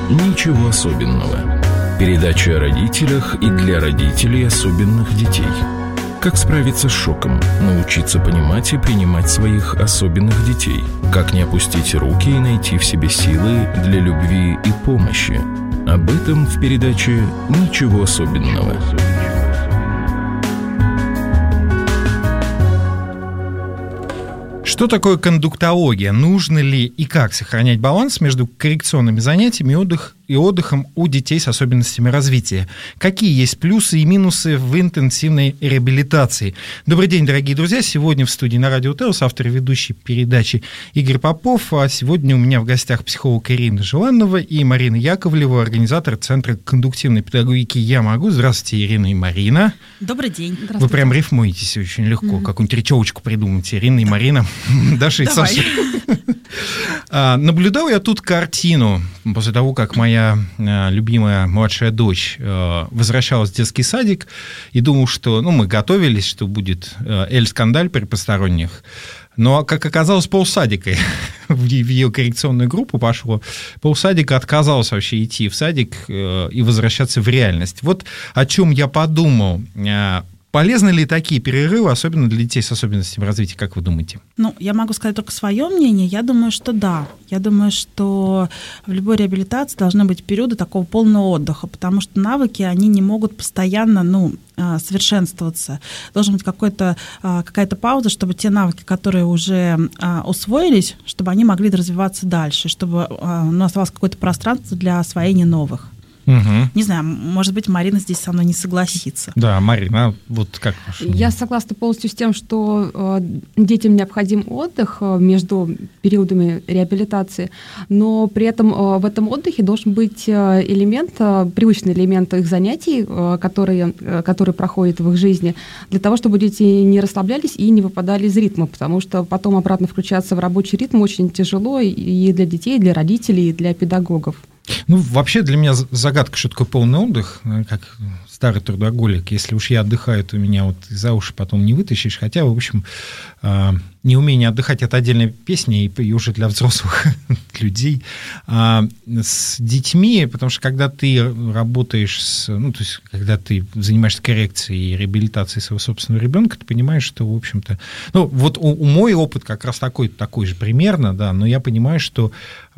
«Ничего особенного». Передача о родителях и для родителей особенных детей. Как справиться с шоком, научиться понимать и принимать своих особенных детей. Как не опустить руки и найти в себе силы для любви и помощи. Об этом в передаче «Ничего особенного». Что такое кондуктология? Нужно ли и как сохранять баланс между коррекционными занятиями и отдыхом у детей с особенностями развития? Какие есть плюсы и минусы в интенсивной реабилитации? Добрый день, дорогие друзья. Сегодня в студии на Радио ТЭОС автор и ведущий передачи Игорь Попов. А сегодня у меня в гостях психолог Ирина Желанова и Марина Яковлева, организатор Центра кондуктивной педагогики «Я могу». Здравствуйте, Ирина и Марина. Добрый день. Вы прям рифмуетесь очень легко. Какую-нибудь речевочку придумайте. Ирина и Марина. Даша и Саша. Наблюдал я тут картину после того, как моя любимая младшая дочь возвращалась в детский садик и думал, что мы готовились, что будет эль-скандаль при посторонних. Но, как оказалось, полсадика в ее коррекционную группу пошло. Полсадика отказалось вообще идти в садик и возвращаться в реальность. Вот о чем я подумал. Полезны ли такие перерывы, особенно для детей с особенностями развития, как вы думаете? Я могу сказать только свое мнение. Я думаю, что да. Я думаю, что в любой реабилитации должны быть периоды такого полного отдыха, потому что навыки, они не могут постоянно, совершенствоваться. Должна быть какая-то пауза, чтобы те навыки, которые уже усвоились, чтобы они могли развиваться дальше, чтобы оставалось какое-то пространство для освоения новых. Угу. Не знаю, может быть, Марина здесь со мной не согласится. Да, Марина, вот как ваше мнение? Я согласна полностью с тем, что детям необходим отдых между периодами реабилитации, но при этом в этом отдыхе должен быть привычный элемент их занятий, которые проходят в их жизни, для того, чтобы дети не расслаблялись и не выпадали из ритма, потому что потом обратно включаться в рабочий ритм очень тяжело и для детей, и для родителей, и для педагогов. Вообще для меня загадка, что такое полный отдых, как старый трудоголик. Если уж я отдыхаю, то меня вот за уши потом не вытащишь. Хотя, в общем, неумение отдыхать – это отдельная песня, и уже для взрослых людей. С детьми, потому что когда ты работаешь, то есть когда ты занимаешься коррекцией и реабилитацией своего собственного ребенка, ты понимаешь, что, в общем-то… вот мой опыт как раз такой же примерно, да, но я понимаю, что…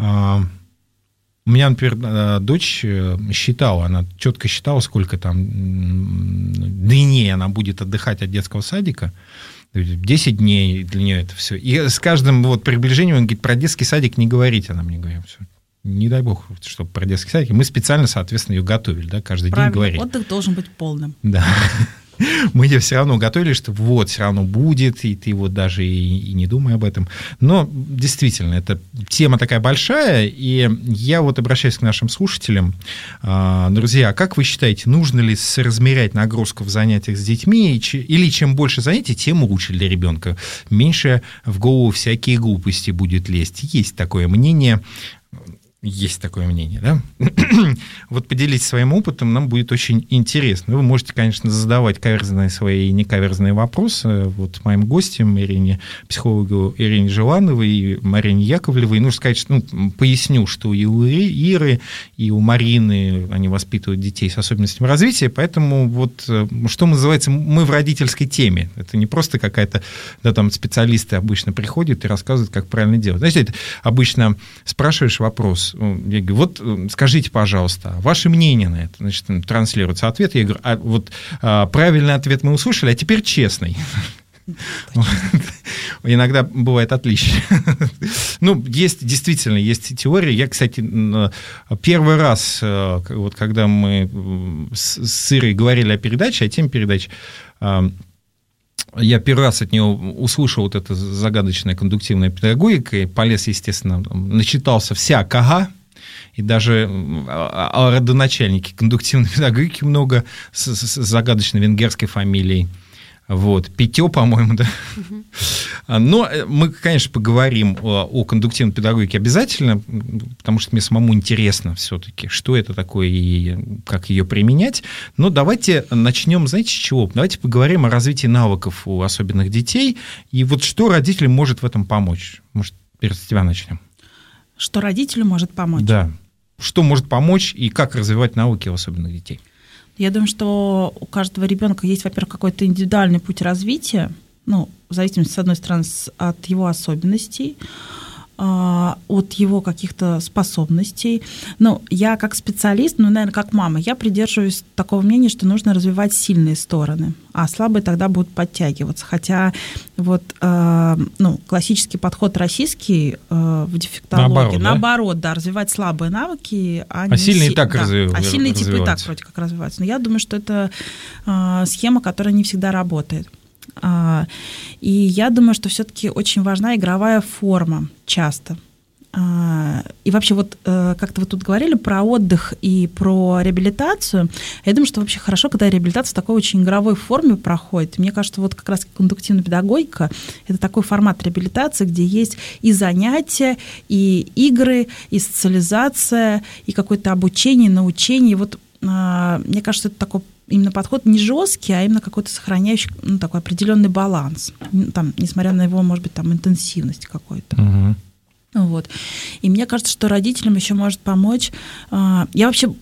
У меня, например, дочь считала, она четко считала, сколько там дней она будет отдыхать от детского садика. 10 дней для нее это все. И с каждым приближением, он говорит, про детский садик не говорить, она мне говорит, все. Не дай бог, чтобы про детский садик. Мы специально, соответственно, ее готовили, да, каждый день говорили. Отдых должен быть полным. Да. Мы ее все равно готовили, что все равно будет, и ты даже и не думай об этом. Но действительно, эта тема такая большая, и я обращаюсь к нашим слушателям. Друзья, как вы считаете, нужно ли соразмерять нагрузку в занятиях с детьми, или чем больше занятий, тем лучше для ребенка? Меньше в голову всякие глупости будет лезть. Есть такое мнение. Есть такое мнение, да? Поделитесь своим опытом, нам будет очень интересно. Вы можете, конечно, задавать каверзные свои и некаверзные вопросы моим гостям, психологу Ирине Желановой и Марине Яковлевой. Нужно сказать, что, поясню, что и у Иры, и у Марины они воспитывают детей с особенностями развития, поэтому что называется, мы в родительской теме. Это не просто какая-то, там специалисты обычно приходят и рассказывают, как правильно делать. Знаете, обычно спрашиваешь вопрос, я говорю, скажите, пожалуйста, ваше мнение на это, значит, транслируется ответ, я говорю, правильный ответ мы услышали, а теперь честный. Иногда бывает отлично. Действительно, есть теория. Я, кстати, первый раз, когда мы с Ирой говорили о передаче, о теме передачи, я первый раз от него услышал это загадочная кондуктивная педагогика, и полез, естественно, начитался всякого, и даже о родоначальнике кондуктивной педагогики много с загадочной венгерской фамилией. Питё, по-моему, да. Но мы, конечно, поговорим о кондуктивной педагогике обязательно, потому что мне самому интересно все-таки, что это такое и как ее применять. Но давайте начнем, знаете, с чего? Давайте поговорим о развитии навыков у особенных детей, и что родителям может в этом помочь. Может, с тебя начнем? Что родителю может помочь? Да. что может помочь и как развивать навыки у особенных детей? Я думаю, что у каждого ребенка есть, во-первых, какой-то индивидуальный путь развития, в зависимости, с одной стороны, от его особенностей, от его каких-то способностей. Я как специалист, наверное, как мама, я придерживаюсь такого мнения, что нужно развивать сильные стороны, а слабые тогда будут подтягиваться. Хотя классический подход российский в дефектологии, наоборот, развивать слабые навыки, а сильные и так развиваются. А сильные типы и так вроде как развиваются. Но я думаю, что это схема, которая не всегда работает. И я думаю, что все-таки очень важна игровая форма часто. И вообще как-то вы тут говорили про отдых и про реабилитацию. Я думаю, что вообще хорошо, когда реабилитация в такой очень игровой форме проходит. Мне кажется, как раз кондуктивная педагогика – это такой формат реабилитации, где есть и занятия, и игры, и социализация, и какое-то обучение, научение. Мне кажется, это такой именно подход не жесткий, а именно какой-то сохраняющий такой определенный баланс, несмотря на его, может быть, интенсивность какой-то. Угу. И мне кажется, что родителям еще может помочь. Я вообще,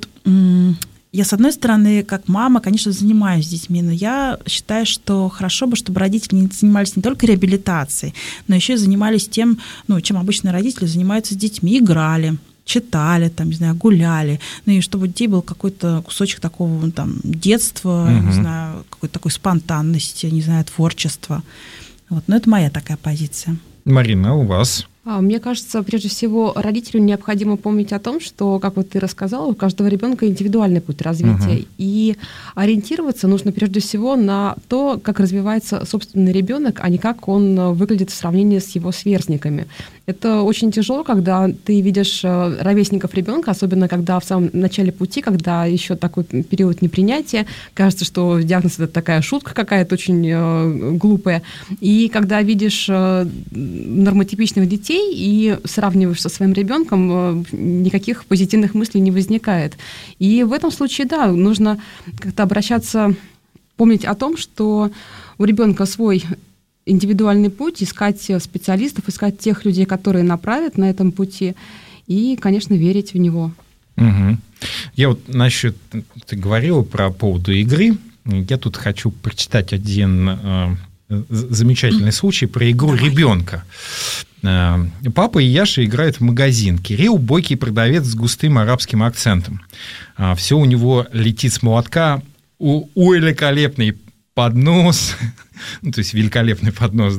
я, с одной стороны, как мама, конечно, занимаюсь с детьми, но я считаю, что хорошо бы, чтобы родители занимались не только реабилитацией, но еще и занимались тем, чем обычно родители занимаются с детьми, играли, читали, гуляли, и чтобы у детей был какой-то кусочек такого детства, какой-то такой спонтанности, творчества. Но это моя такая позиция. Марина, у вас? Мне кажется, прежде всего, родителям необходимо помнить о том, что, как ты рассказала, у каждого ребенка индивидуальный путь развития. И ориентироваться нужно прежде всего на то, как развивается собственный ребенок, а не как он выглядит в сравнении с его сверстниками. Это очень тяжело, когда ты видишь ровесников ребенка, особенно когда в самом начале пути, когда еще такой период непринятия, кажется, что диагноз – это такая шутка какая-то очень глупая. И когда видишь нормотипичных детей и сравниваешь со своим ребенком, никаких позитивных мыслей не возникает. И в этом случае, нужно как-то обращаться, помнить о том, что у ребенка свой индивидуальный путь, искать специалистов, искать тех людей, которые направят на этом пути, и, конечно, верить в него. Угу. Я насчет, ты говорила по поводу игры, я тут хочу прочитать один замечательный случай про игру ребенка. Папа и Яша играют в магазин. Кирилл – бойкий продавец с густым арабским акцентом. Все у него летит с молотка. Великолепный поднос, то есть великолепный поднос,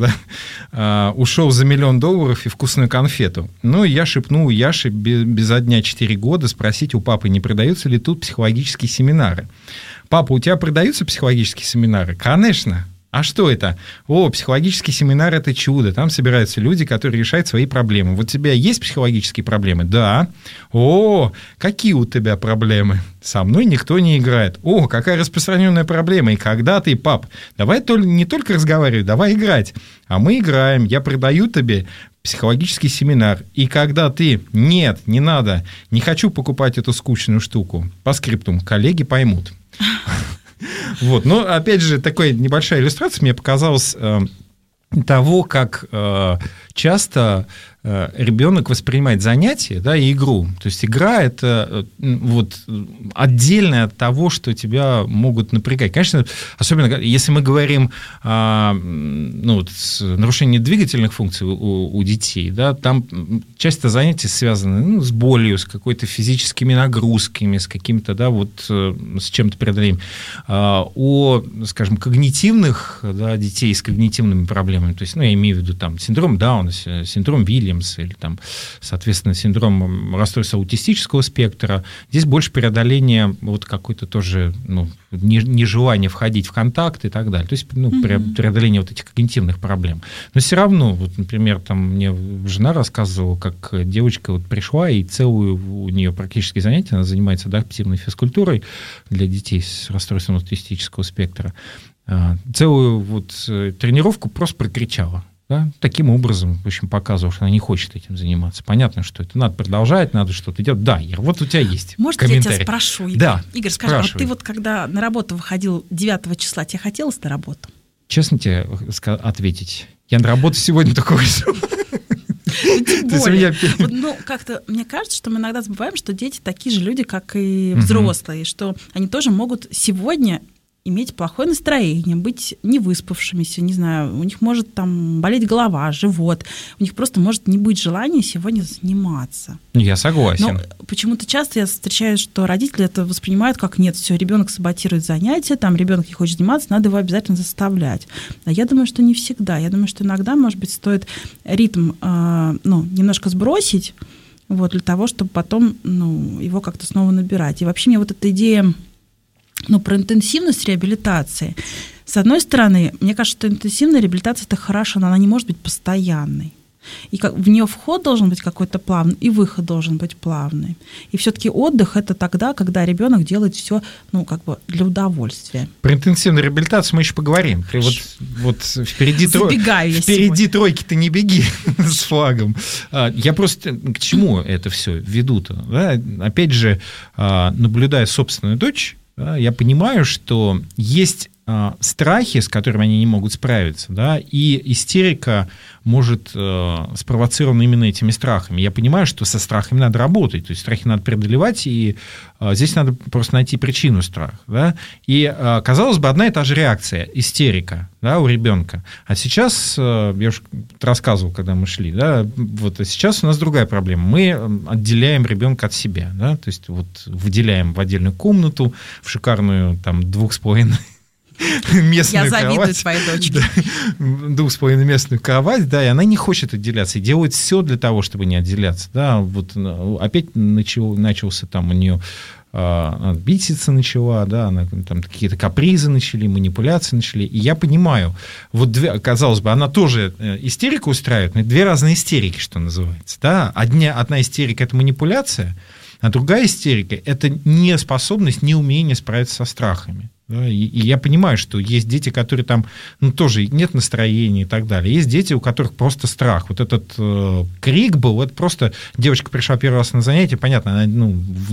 ушел за $1 миллион и вкусную конфету. Я шепнул Яше безо дня 4 года спросить у папы, не продаются ли тут психологические семинары. Папа, у тебя продаются психологические семинары? Конечно. А что это? Психологический семинар – это чудо. Там собираются люди, которые решают свои проблемы. У тебя есть психологические проблемы? Да. Какие у тебя проблемы? Со мной никто не играет. Какая распространенная проблема. И когда ты, пап, давай не только разговаривать, давай играть. А мы играем. Я продаю тебе психологический семинар. И когда ты, нет, не надо, не хочу покупать эту скучную штуку, по скриптум, коллеги поймут. Но, опять же, такая небольшая иллюстрация мне показалась того, как часто ребенок воспринимает занятие, и игру. То есть игра – это отдельное от того, что тебя могут напрягать. Конечно, особенно если мы говорим нарушение двигательных функций у детей, там часто занятия связаны с болью, с какой-то физическими нагрузками, с каким-то, с чем-то преодолением. Скажем, когнитивных детей с когнитивными проблемами, то есть, я имею в виду синдром Дауна, синдром Вильямса, или соответственно, синдром расстройства аутистического спектра. Здесь больше преодоление какой-то тоже нежелания входить в контакт и так далее. То есть преодоление этих когнитивных проблем. Но все равно, например, мне жена рассказывала, как девочка пришла, и целую у нее практически занятие, она занимается адаптивной физкультурой для детей с расстройством аутистического спектра. Целую тренировку просто прокричала. Таким образом, в общем, показывал, что она не хочет этим заниматься. Понятно, что это надо продолжать, надо что-то делать. Да, Ир, у тебя есть Может, комментарий. Я тебя спрошу, Игорь? Да, Игорь, скажи, ты когда на работу выходил 9 числа, тебе хотелось на работу? Честно тебе ответить, я на работу сегодня только вышел. Тем более. Ну, как-то, мне кажется, что мы иногда забываем, что дети такие же люди, как и взрослые, что они тоже могут сегодня иметь плохое настроение, быть невыспавшимися, не знаю, у них может там болеть голова, живот, у них просто может не быть желания сегодня заниматься. Я согласен. Но почему-то часто я встречаю, что родители это воспринимают как нет, все, ребенок саботирует занятия, там ребенок не хочет заниматься, надо его обязательно заставлять. А я думаю, что не всегда. Я думаю, что иногда, может быть, стоит ритм немножко сбросить, вот, для того, чтобы потом его как-то снова набирать. И вообще мне вот эта идея про интенсивность реабилитации. С одной стороны, мне кажется, что интенсивная реабилитация – это хорошо, но она не может быть постоянной. И в нее вход должен быть какой-то плавный, и выход должен быть плавный. И все-таки отдых – это тогда, когда ребенок делает все для удовольствия. Про интенсивную реабилитацию мы еще поговорим. Ты вот впереди тройки-то не беги с флагом. Я просто к чему это все веду-то? Да? Опять же, наблюдая собственную дочь, я понимаю, что есть страхи, с которыми они не могут справиться, да, и истерика может спровоцирована именно этими страхами. Я понимаю, что со страхами надо работать, то есть страхи надо преодолевать, и здесь надо просто найти причину страха. Да? И, казалось бы, одна и та же реакция – истерика, да, у ребенка. А сейчас, я уже рассказывал, когда мы шли, да, вот, а сейчас у нас другая проблема. Мы отделяем ребенка от себя, да, то есть вот выделяем в отдельную комнату, в шикарную там 2,5 местную кровать. Я завидую твоей дочке. 2,5 местную кровать, да, и она не хочет отделяться, и делает все для того, чтобы не отделяться, да, вот опять начался там у нее беситься начала, да, она, там какие-то капризы начали, манипуляции начали, и я понимаю, вот казалось бы, она тоже истерику устраивает, но это две разные истерики, что называется, да, одна истерика – это манипуляция, а другая истерика – это неспособность, неумение справиться со страхами. Да, и я понимаю, что есть дети, которые там тоже нет настроения и так далее. Есть дети, у которых просто страх. Вот этот крик был, это просто девочка пришла первый раз на занятие, понятно, она в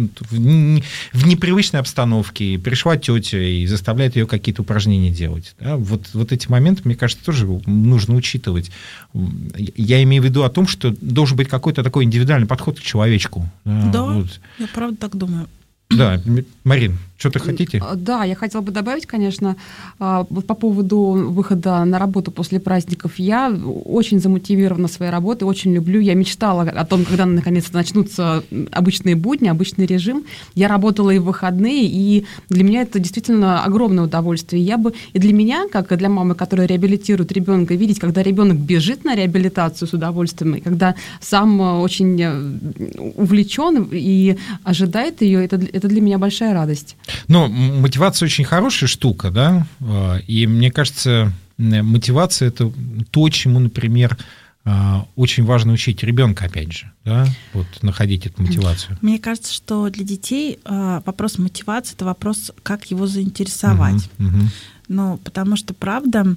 непривычной обстановке, пришла тетя и заставляет ее какие-то упражнения делать. Да, вот эти моменты, мне кажется, тоже нужно учитывать. Я имею в виду о том, что должен быть какой-то такой индивидуальный подход к человечку. Да, вот. Я правда так думаю. Да, Марин, что-то хотите? Да, я хотела бы добавить, конечно, по поводу выхода на работу после праздников. Я очень замотивирована своей работой, очень люблю. Я мечтала о том, когда наконец-то начнутся обычные будни, обычный режим. Я работала и в выходные, и для меня это действительно огромное удовольствие. И для меня, как и для мамы, которая реабилитирует ребенка, видеть, когда ребенок бежит на реабилитацию с удовольствием, и когда сам очень увлечен и ожидает ее, это для меня большая радость. Но мотивация очень хорошая штука, да, и мне кажется, мотивация – это то, чему, например, очень важно учить ребенка, опять же, да, вот находить эту мотивацию. Мне кажется, что для детей вопрос мотивации – это вопрос, как его заинтересовать. Ну, потому что, правда,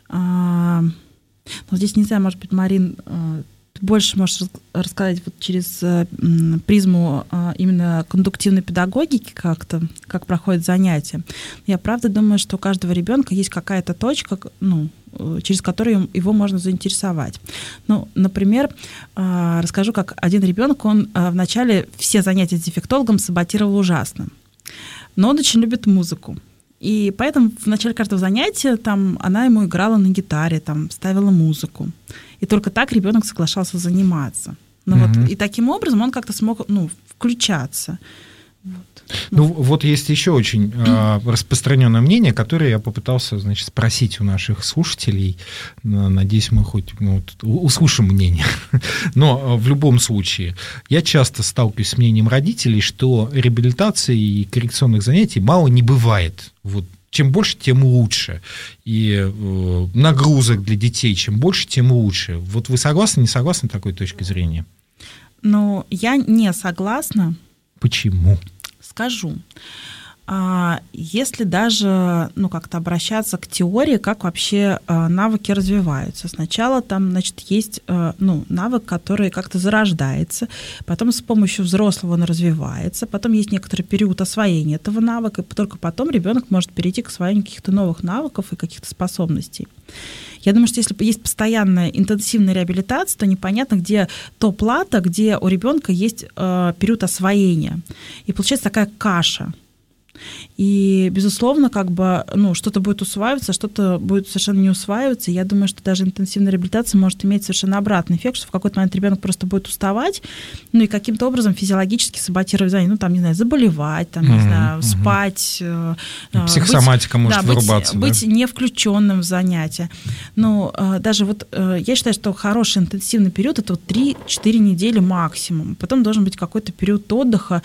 здесь, не знаю, может быть, Марин, ты больше можешь рассказать вот через призму именно кондуктивной педагогики как проходят занятия. Я правда думаю, что у каждого ребенка есть какая-то точка, через которую его можно заинтересовать. Например, расскажу, как один ребенок, он вначале все занятия с дефектологом саботировал ужасно, но он очень любит музыку. И поэтому в начале каждого занятия она ему играла на гитаре, ставила музыку. И только так ребенок соглашался заниматься. И таким образом он как-то смог включаться. Вот есть еще очень распространенное мнение, которое я попытался, спросить у наших слушателей. Надеюсь, мы хоть услышим мнение. Но в любом случае, я часто сталкиваюсь с мнением родителей, что реабилитации и коррекционных занятий мало не бывает. Чем больше, тем лучше. И нагрузок для детей, чем больше, тем лучше. Вот вы согласны, не согласны с такой точкой зрения? Я не согласна. Почему? Скажу. если даже как-то обращаться к теории, как вообще навыки развиваются. Сначала там, значит, есть навык, который как-то зарождается, потом с помощью взрослого он развивается, потом есть некоторый период освоения этого навыка, и только потом ребенок может перейти к освоению каких-то новых навыков и каких-то способностей. Я думаю, что если есть постоянная интенсивная реабилитация, то непонятно, где то плата, где у ребенка есть период освоения. И получается такая каша. И, безусловно, что-то будет усваиваться, что-то будет совершенно не усваиваться. Я думаю, что даже интенсивная реабилитация может иметь совершенно обратный эффект, что в какой-то момент ребенок просто будет уставать, и каким-то образом физиологически саботировать знания, заболевать, спать. Психосоматика может вырубаться. Быть не включенным в занятия. Но даже я считаю, что хороший интенсивный период — это 3-4 недели максимум. Потом должен быть какой-то период отдыха.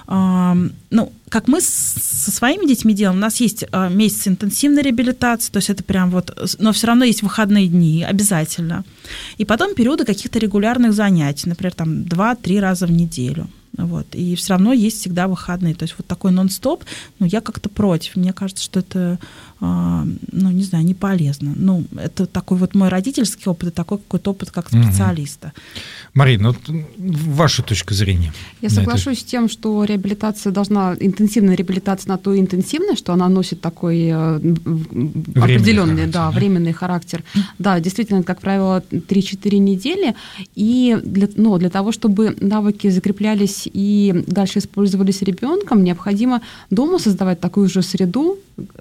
Как мы со своими детьми делаем, у нас есть месяц интенсивной реабилитации, то есть это прям но все равно есть выходные дни обязательно. И потом периоды каких-то регулярных занятий, например, 2-3 раза в неделю. И все равно есть всегда выходные. То есть такой нон-стоп, я как-то против. Мне кажется, что это, не полезно. Это такой мой родительский опыт, и такой какой-то опыт как специалиста. Марина, ваша точка зрения. Я соглашусь с тем, что интенсивная реабилитация на то интенсивная, что она носит такой определенный временный характер. Да, действительно, как правило, 3-4 недели. И для того, чтобы навыки закреплялись и дальше использовались ребенком, необходимо дома создавать такую же среду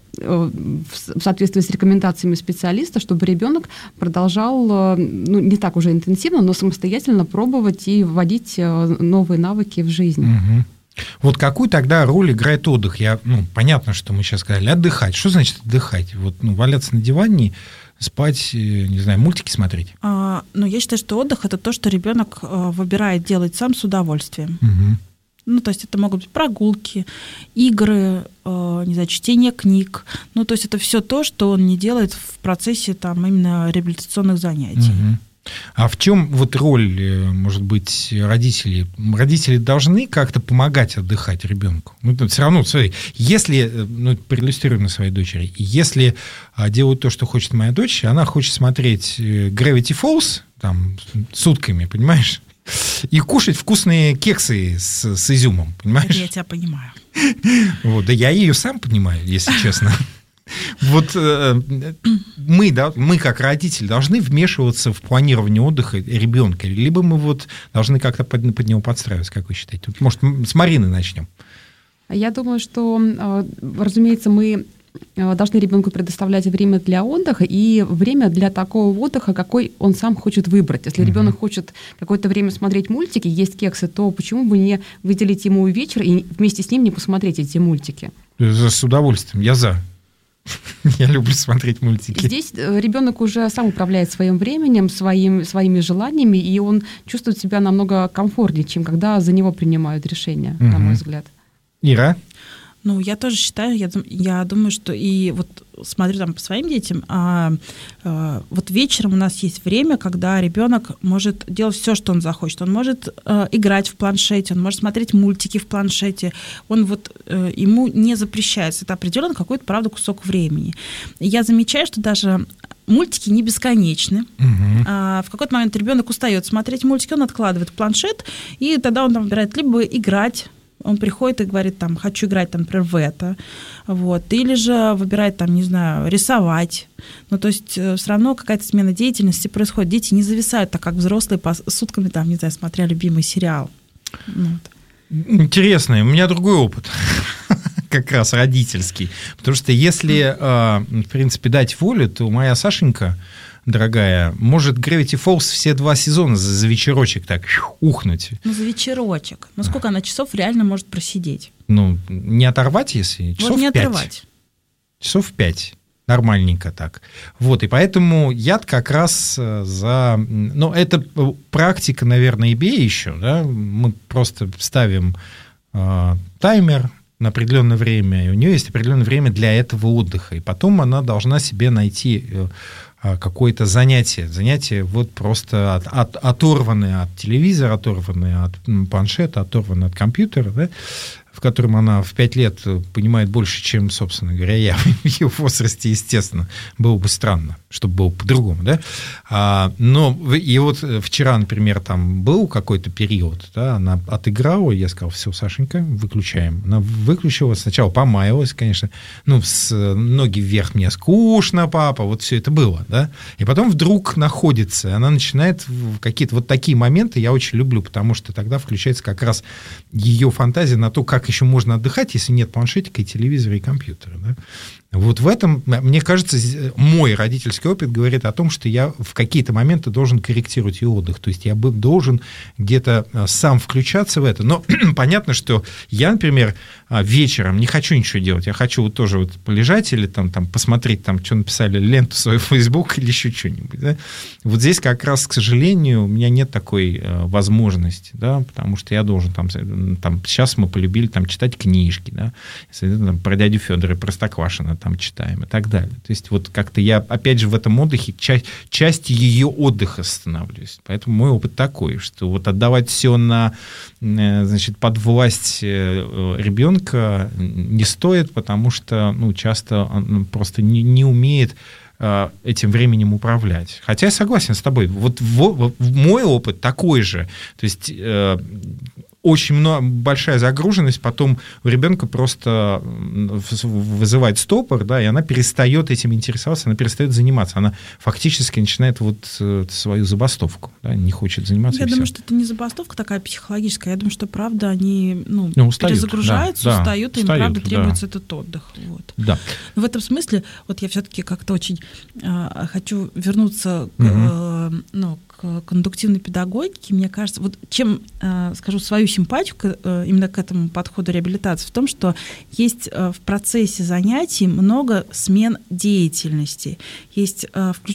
в соответствии с рекомендациями специалиста, чтобы ребенок продолжал не так уже интенсивно, но самостоятельно пробовать и вводить новые навыки в жизнь. Угу. Какую тогда роль играет отдых? Понятно, что мы сейчас сказали отдыхать. Что значит отдыхать? Валяться на диване, спать, не знаю, мультики смотреть? Я считаю, что отдых — это то, что ребенок выбирает делать сам с удовольствием. Угу. То есть это могут быть прогулки, игры, чтение книг. То есть это все то, что он не делает в процессе именно реабилитационных занятий. Угу. А в чем роль, может быть, родителей? Родители должны как-то помогать отдыхать ребенку. Все равно, смотри, если, проиллюстрирую на своей дочери, если делают то, что хочет моя дочь, она хочет смотреть Gravity Falls сутками, понимаешь? И кушать вкусные кексы с изюмом, понимаешь? Я тебя понимаю. Да я ее сам понимаю, если честно. Мы, как родители, должны вмешиваться в планирование отдыха ребенка, либо мы должны как-то под него подстраиваться, как вы считаете? Может, с Марины начнем? Я думаю, что, разумеется, мы должны ребенку предоставлять время для отдыха и время для такого отдыха, какой он сам хочет выбрать. Если ребенок хочет какое-то время смотреть мультики, есть кексы, то почему бы не выделить ему вечер и вместе с ним не посмотреть эти мультики? С удовольствием, я за. Я люблю смотреть мультики. Здесь ребенок уже сам управляет своим временем, своими желаниями, и он чувствует себя намного комфортнее, чем когда за него принимают решения, на мой взгляд. Ира? Я тоже считаю, я думаю, что и смотрю по своим детям, вечером у нас есть время, когда ребенок может делать все, что он захочет. Он может играть в планшете, он может смотреть мультики в планшете. Ему не запрещается. Это определенно какой-то, правда, кусок времени. И я замечаю, что даже мультики не бесконечны. Угу. В какой-то момент ребенок устает смотреть мультики, он откладывает планшет, и тогда он выбирает либо играть. Он приходит и говорит, хочу играть, например, в это. Или же выбирает, рисовать. То есть все равно какая-то смена деятельности происходит. Дети не зависают так, как взрослые, сутками, смотря любимый сериал. Интересно, у меня другой опыт. Как раз родительский. Потому что если, в принципе, дать волю, то моя Сашенька, дорогая, может Gravity Falls все 2 сезона за вечерочек так ухнуть. За вечерочек. Сколько она часов реально может просидеть? Не оторвать, если часов 5. Не отрывать. Часов 5. Нормальненько так. И поэтому я как раз за... это практика, наверное, EBA еще, да? Мы просто ставим таймер на определенное время, и у нее есть определенное время для этого отдыха, и потом она должна себе найти какое-то занятие просто оторванное от телевизора, оторванное от планшета, оторванное от компьютера, в котором она в 5 лет понимает больше, чем, собственно говоря, я в ее возрасте, естественно, было бы странно, чтобы было по-другому, да. Но и вот вчера, например, там был какой-то период, да, она отыграла, я сказал, все, Сашенька, выключаем. Она выключила, сначала помаялась, конечно, с ноги вверх, мне скучно, папа, вот все это было, да. И потом вдруг находится, она начинает какие-то вот такие моменты, я очень люблю, потому что тогда включается как раз ее фантазия на то, как еще можно отдыхать, если нет планшетика и телевизора, и компьютера. Да? Вот в этом, мне кажется, мой родительский опыт говорит о том, что я в какие-то моменты должен корректировать ее отдых. То есть я должен где-то сам включаться в это. Но понятно, что я, например, вечером не хочу ничего делать. Я хочу вот тоже вот полежать или там посмотреть, там, что написали, ленту свою в Facebook или еще что-нибудь. Да? Вот здесь как раз, к сожалению, у меня нет такой возможности, да, потому что я должен там сейчас мы полюбили там читать книжки, да, там, про дядю Федора и Простоквашино там читаем и так далее. То есть вот как-то я, опять же, в этом отдыхе частью ее отдыха становлюсь. Поэтому мой опыт такой, что вот отдавать все под власть ребенка не стоит, потому что часто он просто не умеет этим временем управлять. Хотя я согласен с тобой. Вот мой опыт такой же. То есть очень большая загруженность, потом у ребенка просто вызывает стопор, да, и она перестает этим интересоваться, она перестает заниматься. Она фактически начинает свою забастовку, да, не хочет заниматься. Я думаю, что это не забастовка такая психологическая. Я думаю, что, правда, они перезагружаются, устают, и им, правда, требуется этот отдых. Вот. Да. Но в этом смысле вот я все-таки как-то очень хочу вернуться к кондуктивной педагогике. Мне кажется, вот чем скажу свою симпатию именно к этому подходу реабилитации, в том, что есть в процессе занятий много смен деятельности. Есть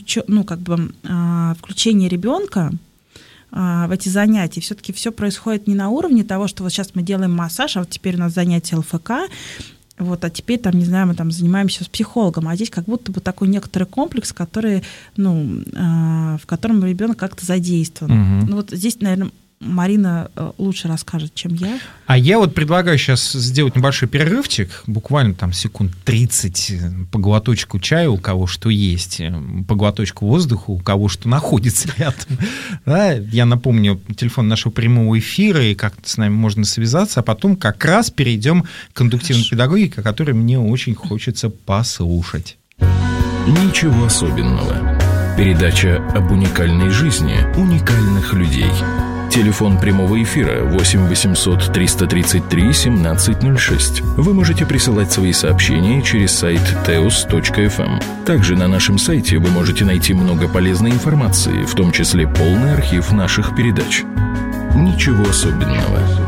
включение ребенка в эти занятия. Все-таки все происходит не на уровне того, что вот сейчас мы делаем массаж, а вот теперь у нас занятие ЛФК, вот, а теперь, там, не знаю, мы там занимаемся с психологом, а здесь как будто бы такой некоторый комплекс, который, в котором ребенок как-то задействован. Угу. Вот здесь, наверное, Марина лучше расскажет, чем я. А я вот предлагаю сейчас сделать небольшой перерывчик, буквально там секунд 30, по глоточку чая, у кого что есть, по глоточку воздуха, у кого что находится рядом. Да, я напомню телефон нашего прямого эфира, и как с нами можно связаться, а потом как раз перейдем к кондуктивной педагогике, о которой мне очень хочется послушать. Ничего особенного. Передача об уникальной жизни уникальных людей. Телефон прямого эфира 8 800 333 1706. Вы можете присылать свои сообщения через сайт teos.fm. Также на нашем сайте вы можете найти много полезной информации, в том числе полный архив наших передач. Ничего особенного.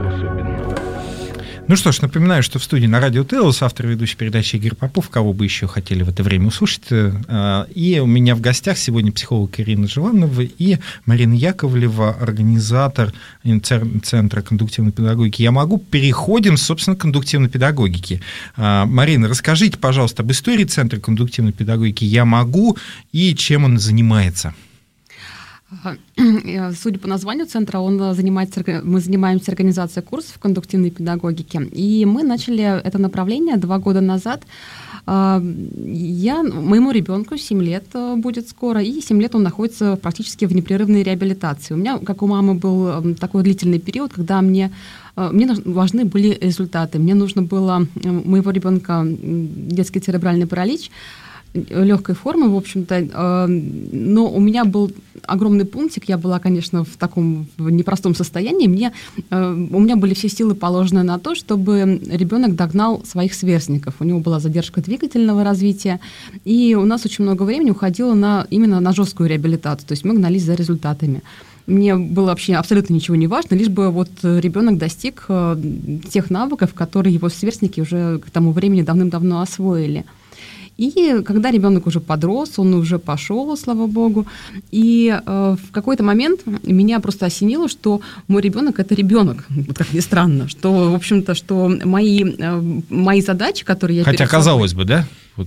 Ну что ж, напоминаю, что в студии на радио Теос автор ведущей передачи Игорь Попов, кого бы еще хотели в это время услышать. И у меня в гостях сегодня психолог Ирина Желанова и Марина Яковлева, организатор Центра кондуктивной педагогики «Я могу». Переходим, собственно, к кондуктивной педагогике. Марина, расскажите, пожалуйста, об истории Центра кондуктивной педагогики «Я могу» и чем он занимается. Судя по названию центра, мы занимаемся организацией курсов кондуктивной педагогики. И мы начали это направление 2 года назад. Моему ребенку 7 лет будет скоро, и 7 лет он находится практически в непрерывной реабилитации. У меня, как у мамы, был такой длительный период, когда мне важны были результаты. Мне нужно было моего ребенка детский церебральный паралич легкой формы, в общем-то, но у меня был огромный пунктик, я была, конечно, в таком непростом состоянии, у меня были все силы положены на то, чтобы ребенок догнал своих сверстников. У него была задержка двигательного развития, и у нас очень много времени уходило именно на жесткую реабилитацию, то есть мы гнались за результатами. Мне было вообще абсолютно ничего не важно, лишь бы вот ребенок достиг тех навыков, которые его сверстники уже к тому времени давным-давно освоили. И когда ребенок уже подрос, он уже пошел, слава богу, и в какой-то момент меня просто осенило, что мой ребенок — это ребенок, как ни странно, что, в общем-то, что мои задачи, которые я Хотя, казалось бы, да? Вот.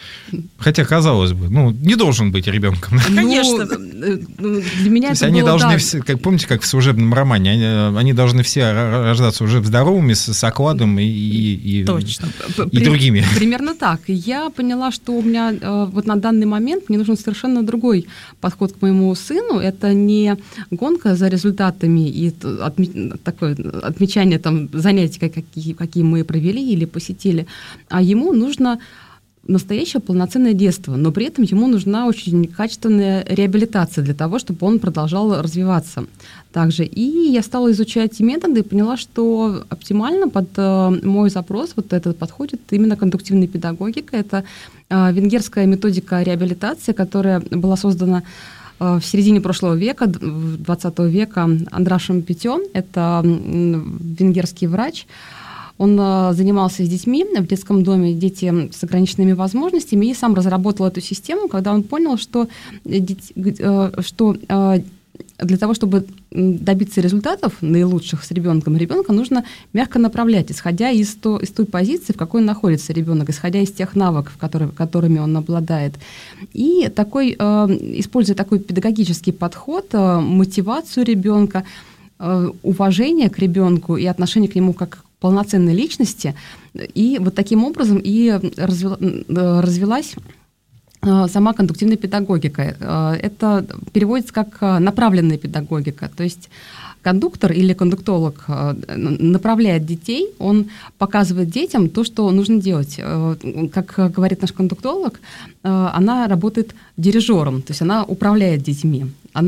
Хотя, казалось бы, не должен быть ребенком. Конечно. Для меня То есть это они было, должны, помните, как в служебном романе, они должны все рождаться уже здоровыми, с окладом и другими. Примерно так. И я поняла, что у меня вот на данный момент мне нужен совершенно другой подход к моему сыну. Это не гонка за результатами и такое отмечание там, занятий, какие мы провели или посетили, а ему нужно настоящее полноценное детство, но при этом ему нужна очень качественная реабилитация для того, чтобы он продолжал развиваться также. И я стала изучать эти методы и поняла, что оптимально под мой запрос вот этот подходит именно кондуктивная педагогика. Это венгерская методика реабилитации, которая была создана в середине прошлого века, 20 века, Андрашем Петё. Это венгерский врач. Он занимался с детьми в детском доме, дети с ограниченными возможностями, и сам разработал эту систему, когда он понял, что для того, чтобы добиться результатов наилучших с ребенком, ребенка нужно мягко направлять, исходя из той позиции, в какой находится ребенок, исходя из тех навыков, которыми он обладает. И используя такой педагогический подход, мотивацию ребенка, уважение к ребенку и отношение к нему как к полноценной личности, и вот таким образом и развилась сама кондуктивная педагогика. Это переводится как направленная педагогика, то есть кондуктор или кондуктолог направляет детей, он показывает детям то, что нужно делать. Как говорит наш кондуктолог, она работает дирижером, то есть она управляет детьми.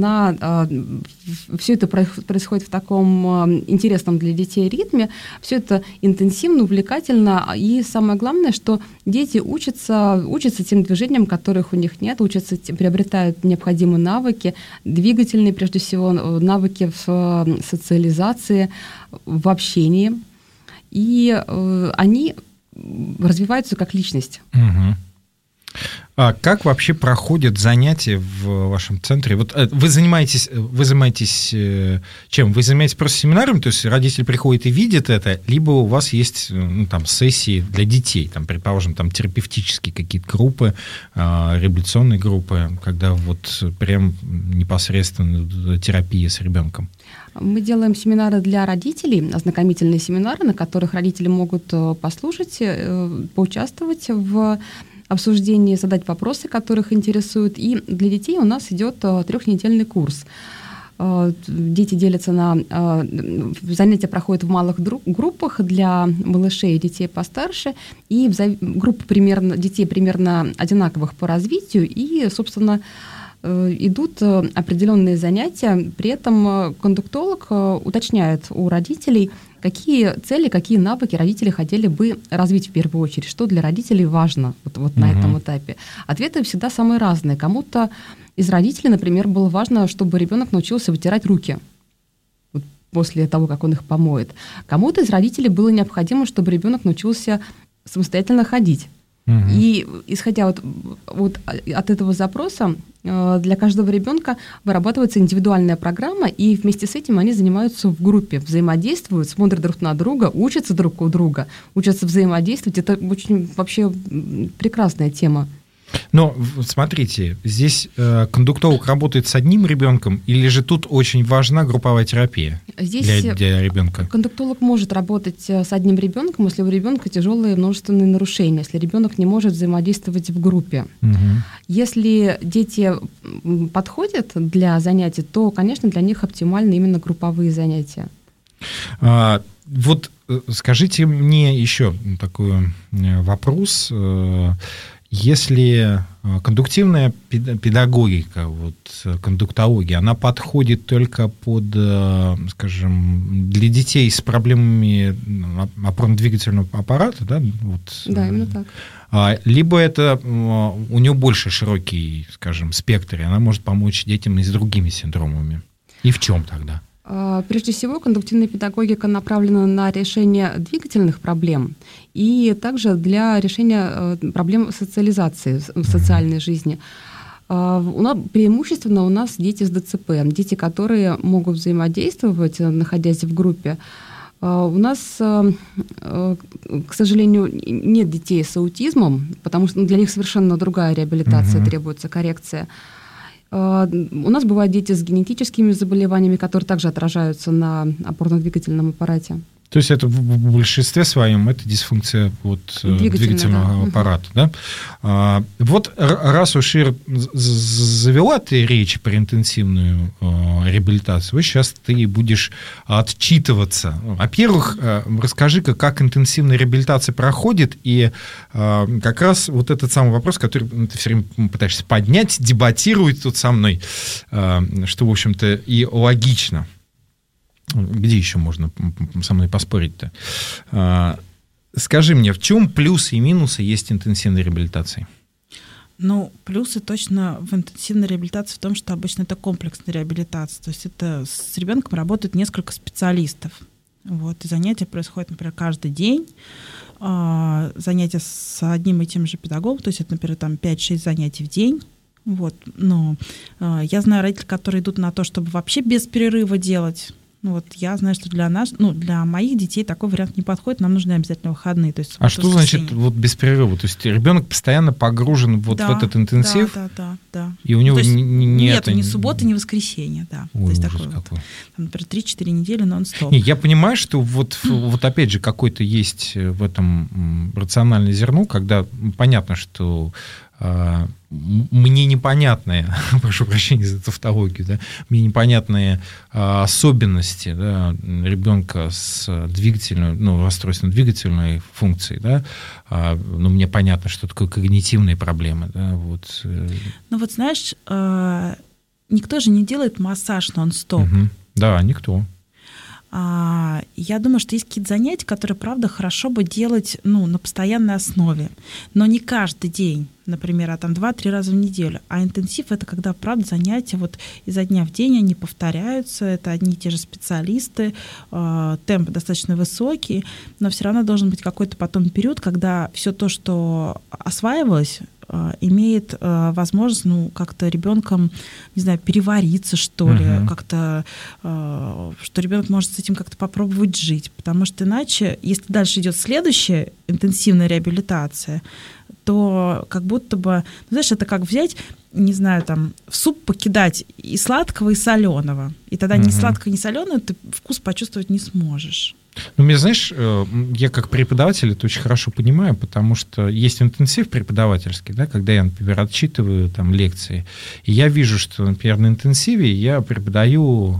Все это происходит в таком интересном для детей ритме, все это интенсивно, увлекательно, и самое главное, что дети учатся тем движениям, которых у них нет, приобретают необходимые навыки, двигательные, прежде всего, навыки в социализации, в общении, и они развиваются как личность. Угу. А как вообще проходят занятия в вашем центре? Вот вы занимаетесь чем? Вы занимаетесь просто семинаром, то есть родители приходят и видят это, либо у вас есть сессии для детей, предположим, терапевтические какие-то группы, реабилитационные группы, когда вот прям непосредственно терапия с ребенком? Мы делаем семинары для родителей, ознакомительные семинары, на которых родители могут послушать, поучаствовать в обсуждении, задать вопросы, которых интересуют. И для детей у нас идет 3-недельный курс. Дети делятся занятия проходят в малых группах для малышей и детей постарше, и группы детей примерно одинаковых по развитию, и, собственно, идут определенные занятия. При этом кондуктолог уточняет у родителей, какие цели, какие навыки родители хотели бы развить в первую очередь, что для родителей важно вот на этом этапе. Ответы всегда самые разные. Кому-то из родителей, например, было важно, чтобы ребенок научился вытирать руки после того, как он их помоет. Кому-то из родителей было необходимо, чтобы ребенок научился самостоятельно ходить. И исходя от этого запроса, для каждого ребенка вырабатывается индивидуальная программа, и вместе с этим они занимаются в группе, взаимодействуют, смотрят друг на друга, учатся друг у друга, учатся взаимодействовать. Это очень вообще прекрасная тема. Но смотрите, здесь кондуктолог работает с одним ребенком, или же тут очень важна групповая терапия для ребенка? Кондуктолог может работать с одним ребенком, если у ребенка тяжелые множественные нарушения, если ребенок не может взаимодействовать в группе. Если дети подходят для занятий, то, конечно, для них оптимальны именно групповые занятия. Вот скажите мне еще такой вопрос. Если кондуктивная педагогика, кондуктология, она подходит только скажем, для детей с проблемами опорно-двигательного аппарата, да? Да, именно так. Либо это у нее больше широкий, скажем, спектр, и она может помочь детям и с другими синдромами. И в чем тогда? Прежде всего, кондуктивная педагогика направлена на решение двигательных проблем и также для решения проблем социализации в социальной жизни. Преимущественно у нас дети с ДЦП, дети, которые могут взаимодействовать, находясь в группе, У нас, к сожалению, нет детей с аутизмом, потому что для них совершенно другая реабилитация, требуется коррекция. У нас бывают дети с генетическими заболеваниями, которые также отражаются на опорно-двигательном аппарате. То есть это в большинстве своем это дисфункция двигательного аппарата. Да? Вот раз уж Ира завела ты речь про интенсивную реабилитацию, вот сейчас ты будешь отчитываться. Во-первых, расскажи-ка, как интенсивная реабилитация проходит, и как раз вот этот самый вопрос, который ты все время пытаешься поднять, дебатировать тут со мной, что, в общем-то, и логично. Где еще можно со мной поспорить-то? Скажи мне, в чем плюсы и минусы есть интенсивной реабилитации? Ну, плюсы точно в интенсивной реабилитации в том, что обычно это комплексная реабилитация. То есть это с ребенком работает несколько специалистов. Вот, и занятия происходят, например, каждый день. Занятия с одним и тем же педагогом, то есть это, например, там 5-6 занятий в день. Вот. Но я знаю родителей, которые идут на то, чтобы вообще без перерыва делать. Ну, вот я знаю, что для нас, для моих детей такой вариант не подходит, нам нужны обязательно выходные. То есть, а что значит вот без перерыва? То есть ребенок постоянно погружен вот в этот интенсив? Да. И у него нет ни субботы, ни воскресенья, да. Ой, то есть ужас такой какой. Вот, например, 3-4 недели нон-стоп. Я понимаю, что вот опять же какой-то есть в этом рациональное зерно, когда понятно, что мне непонятные, прошу прощения за тавтологию, да, мне непонятные особенности, да, ребенка с расстройством двигательной функции, да, но мне понятно, что такое когнитивные проблемы, да, вот. Ну вот знаешь, никто же не делает массаж нон-стоп. Да, никто. Я думаю, что есть какие-то занятия, которые, правда, хорошо бы делать на постоянной основе, но не каждый день, например, а там 2-3 раза в неделю. А интенсив — это когда, правда, занятия вот изо дня в день, они повторяются, это одни и те же специалисты, темп достаточно высокий, но все равно должен быть какой-то потом период, когда все то, что осваивалось, имеет возможность, как-то ребенком, не знаю, перевариться, что ли, как-то, что ребенок может с этим как-то попробовать жить. Потому что иначе, если дальше идет следующая интенсивная реабилитация, то как будто бы, знаешь, это как взять, не знаю, там, в суп покидать и сладкого, и соленого. И тогда ни сладкого, ни соленого ты вкус почувствовать не сможешь. Мне, знаешь, я как преподаватель это очень хорошо понимаю, потому что есть интенсив преподавательский, да, когда я, например, отчитываю там лекции, и я вижу, что, например, на интенсиве я преподаю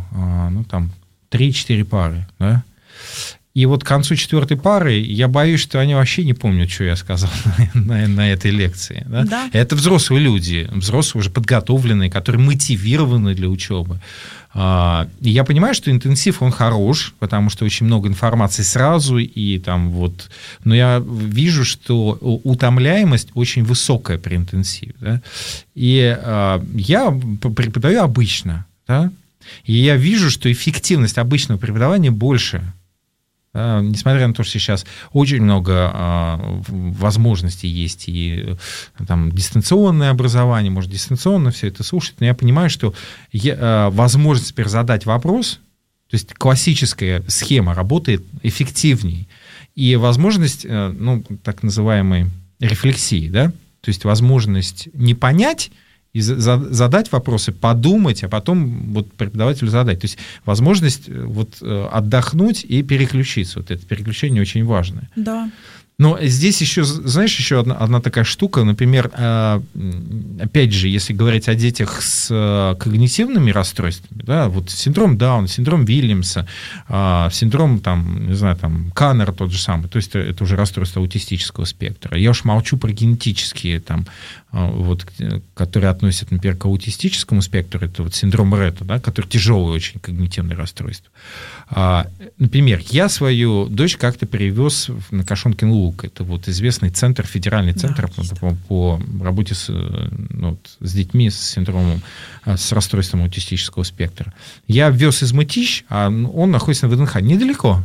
3-4 пары, да, и вот к концу 4-й пары я боюсь, что они вообще не помнят, что я сказал на этой лекции. Да? Да. Это взрослые люди, взрослые уже подготовленные, которые мотивированы для учебы. И я понимаю, что интенсив, он хорош, потому что очень много информации сразу, и там вот, но я вижу, что утомляемость очень высокая при интенсиве. Да? И я преподаю обычно, да? И я вижу, что эффективность обычного преподавания больше. Несмотря на то, что сейчас очень много возможностей есть, и там дистанционное образование, может дистанционно все это слушать, но я понимаю, что возможность теперь задать вопрос, то есть классическая схема работает эффективней, и возможность, так называемой рефлексии, да, то есть возможность не понять, и задать вопросы, подумать, а потом вот преподавателю задать. То есть возможность вот отдохнуть и переключиться. Вот это переключение очень важное. Да. Но здесь еще, знаешь, еще одна такая штука, например, опять же, если говорить о детях с когнитивными расстройствами, да, вот синдром Дауна, синдром Вильямса, синдром, там, не знаю, там, Каннера тот же самый, то есть это уже расстройство аутистического спектра. Я уж молчу про генетические, там, вот, которые относят, например, к аутистическому спектру, это вот синдром Ретта, да, который тяжелое очень когнитивное расстройство. Например, я свою дочь как-то перевез на Кашонкин Луг, это вот известный центр, федеральный центр по работе с детьми с синдромом, с расстройством аутистического спектра. Я вез из Мытищ, а он находится на ВДНХ, недалеко.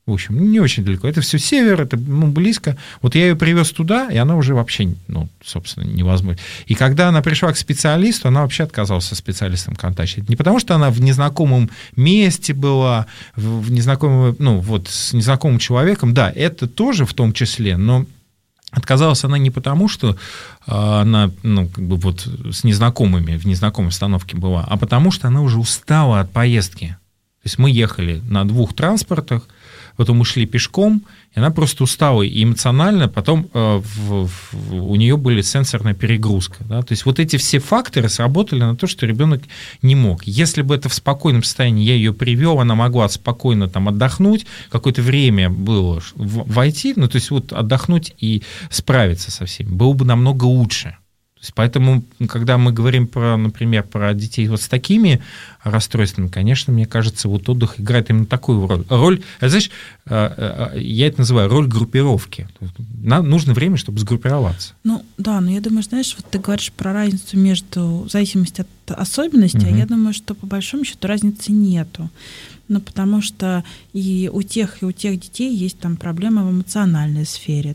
в общем, не очень далеко. Это все север, это близко. Вот я ее привез туда, и она уже вообще, собственно, невозможно. И когда она пришла к специалисту, она вообще отказалась со специалистом контактировать. Не потому, что она в незнакомом месте была, в незнакомом, с незнакомым человеком. Да, это тоже в том числе, но отказалась она не потому, что она, с незнакомыми, в незнакомой обстановке была, а потому, что она уже устала от поездки. То есть мы ехали на 2 транспортах, потом мы шли пешком, и она просто устала и эмоционально, потом у нее была сенсорная перегрузка. Да? То есть вот эти все факторы сработали на то, что ребенок не мог. Если бы это в спокойном состоянии я ее привел, она могла спокойно там отдохнуть, какое-то время было войти, то есть вот отдохнуть и справиться со всеми, было бы намного лучше. То есть поэтому, когда мы говорим, например, про детей вот с такими расстройствами, конечно, мне кажется, вот отдых играет именно такую роль. Знаешь, я это называю роль группировки. Нам нужно время, чтобы сгруппироваться. Но я думаю, знаешь, вот ты говоришь про разницу между в зависимости от особенностей, а я думаю, что по большому счету разницы нету. Потому что и у тех детей есть там проблемы в эмоциональной сфере,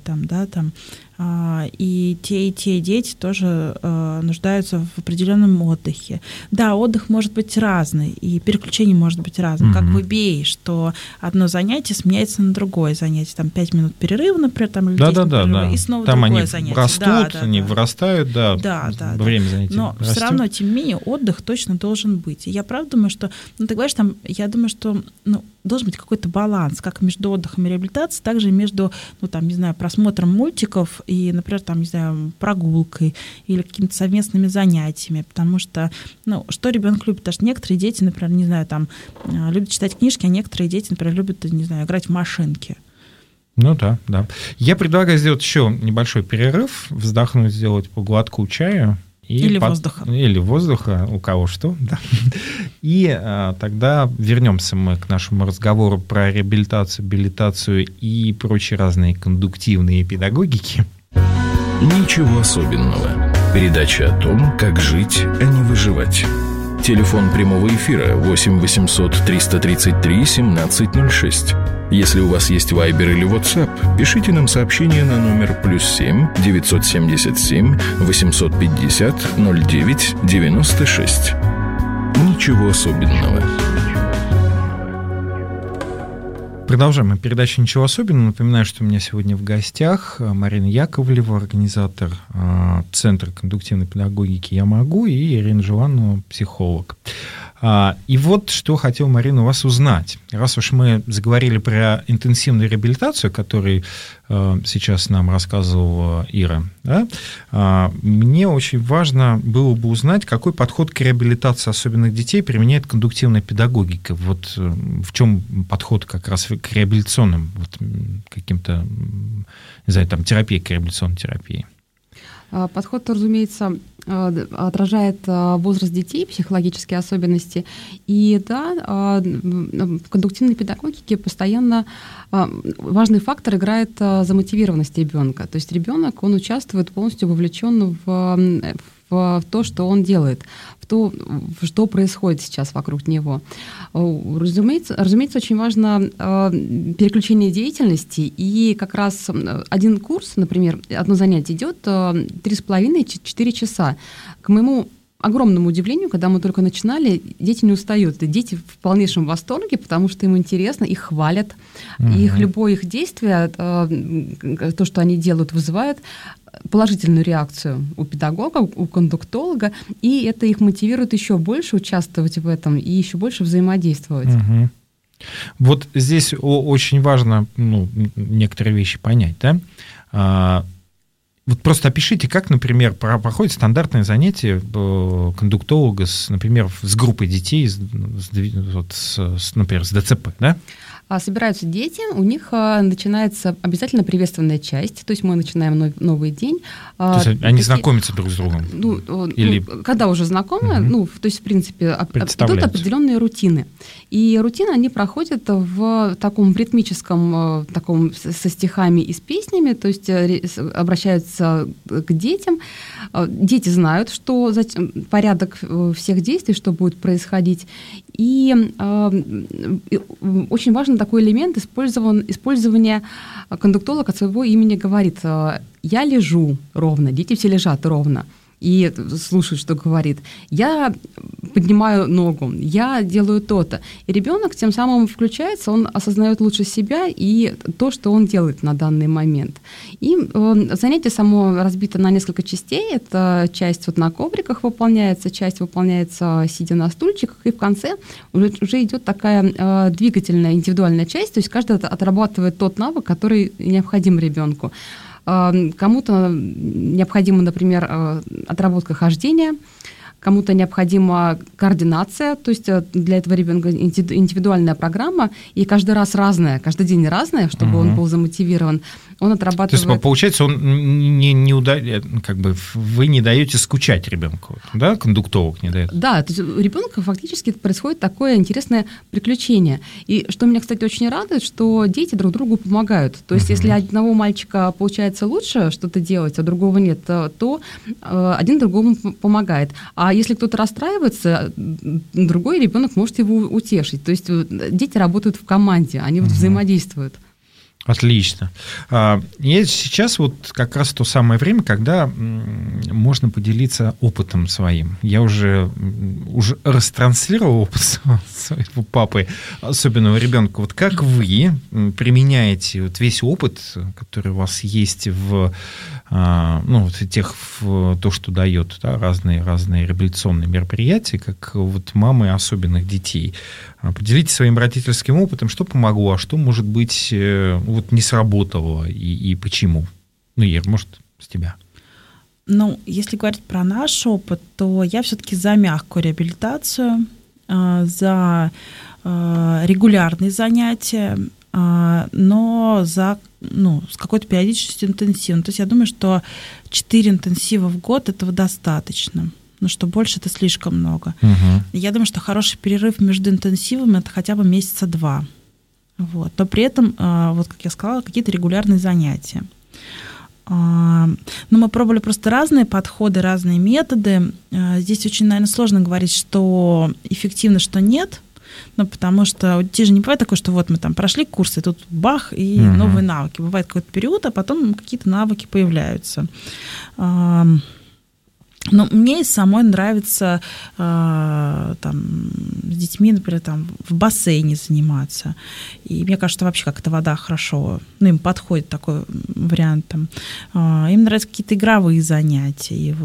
и те дети тоже нуждаются в определенном отдыхе. Да, отдых может быть разный, и переключение может быть разным, как в IBA, что одно занятие сменяется на другое занятие, 5 минут перерыва, например, или 10 минут перерыва, и снова там другое они занятие. Растут, они вырастают, время занятий. Но все равно, тем не менее, отдых точно должен быть. И я правда думаю, что, ты говоришь, я думаю, что должен быть какой-то баланс, как между отдыхом и реабилитацией, также между, просмотром мультиков и, например, прогулкой или какими-то совместными занятиями, потому что, что ребенок любит, потому что некоторые дети, например, любят читать книжки, а некоторые дети, например, любят, играть в машинки. Да. Я предлагаю сделать еще небольшой перерыв, вздохнуть, сделать по глотку чая. Воздуха. Или воздуха, у кого что. Да. И тогда вернемся мы к нашему разговору про реабилитацию, абилитацию и прочие разные кондуктивные педагогики. Ничего особенного. Передача о том, как жить, а не выживать. Телефон прямого эфира 8 800 333 1706. Если у вас есть Viber или WhatsApp, пишите нам сообщение на номер +7 977 850 09 96. Ничего особенного. Продолжаем передачу «Ничего особенного». Напоминаю, что у меня сегодня в гостях Марина Яковлева, организатор Центра кондуктивной педагогики «Я могу», и Ирина Желанова, психолог. И вот что хотел, Марина, у вас узнать. Раз уж мы заговорили про интенсивную реабилитацию, о которой сейчас нам рассказывала Ира, мне очень важно было бы узнать, какой подход к реабилитации особенных детей применяет кондуктивная педагогика. Вот в чем подход как раз к реабилитационным каким-то, терапии, к реабилитационной терапии? Подход, разумеется, отражает возраст детей, психологические особенности. И в кондуктивной педагогике постоянно важный фактор играет замотивированность ребенка. То есть ребенок, он участвует полностью вовлечен в то, что он делает, в то, что происходит сейчас вокруг него. Разумеется, очень важно переключение деятельности, и как раз один курс, например, одно занятие идет 3,5-4 часа. К моему огромному удивлению, когда мы только начинали, дети не устают. И дети в полнейшем восторге, потому что им интересно, их хвалят. Их любое их действие, то, что они делают, вызывает положительную реакцию у педагога, у кондуктолога, и это их мотивирует еще больше участвовать в этом и еще больше взаимодействовать. Вот здесь очень важно некоторые вещи понять, да? Вот просто опишите, как, например, проходит стандартное занятие кондуктолога, например, с группой детей, например, с ДЦП, да? Собираются дети, у них начинается обязательно приветственная часть, то есть мы начинаем новый день. То есть они знакомятся друг с другом? Или... когда уже знакомы, то есть, в принципе, идут определенные рутины. И рутины они проходят в таком ритмическом, таком со стихами и с песнями, то есть обращаются к детям. Дети знают, что порядок всех действий, что будет происходить. И очень важно важен такой элемент использования кондуктолог от своего имени говорит: «Я лежу ровно», дети все лежат ровно и слушают, что говорит. «Я поднимаю ногу», «Я делаю то-то». И ребенок тем самым включается, он осознает лучше себя и то, что он делает на данный момент. И занятие само разбито на несколько частей. Это часть вот на ковриках выполняется, часть выполняется сидя на стульчиках, и в конце уже идет такая двигательная, индивидуальная часть, то есть каждый отрабатывает тот навык, который необходим ребенку. Кому-то необходима, например, отработка хождения, кому-то необходима координация, то есть для этого ребенка индивидуальная программа, и каждый раз разная, каждый день разная, чтобы он был замотивирован. Он отрабатывает... То есть, получается, он как бы вы не даете скучать ребенку, да? Кондуктолог не дает? Да, то есть у ребенка фактически происходит такое интересное приключение. И что меня, кстати, очень радует, что дети друг другу помогают. То есть если одного мальчика получается лучше что-то делать, а другого нет, то один другому помогает. А если кто-то расстраивается, другой ребенок может его утешить. То есть дети работают в команде, они вот взаимодействуют. Отлично. И сейчас вот как раз то самое время, когда можно поделиться опытом своим. Я уже растранслировал опыт своего папы, особенного ребенка. Вот как вы применяете вот весь опыт, который у вас есть в то, что дает, да, разные реабилитационные мероприятия, как вот мамы особенных детей. Поделитесь своим родительским опытом, что помогло, а что, может быть, вот не сработало и почему. Ир, может, с тебя. Если говорить про наш опыт, то я все-таки за мягкую реабилитацию, за регулярные занятия, но с какой-то периодичностью интенсивно. То есть я думаю, что 4 интенсива в год этого достаточно. Что больше это слишком много. Я думаю, что хороший перерыв между интенсивами это хотя бы месяца 2. Вот. Но при этом, вот как я сказала, какие-то регулярные занятия. Но мы пробовали просто разные подходы, разные методы. Здесь очень, наверное, сложно говорить, что эффективно, что нет. Потому что у детей же не бывает такое, что вот мы там прошли курсы, тут бах, и новые навыки. Бывает какой-то период, а потом какие-то навыки появляются. Но мне самой нравится с детьми, например, в бассейне заниматься. И мне кажется, что вообще как-то вода хорошо, им подходит такой вариант. Им нравятся какие-то игровые занятия. И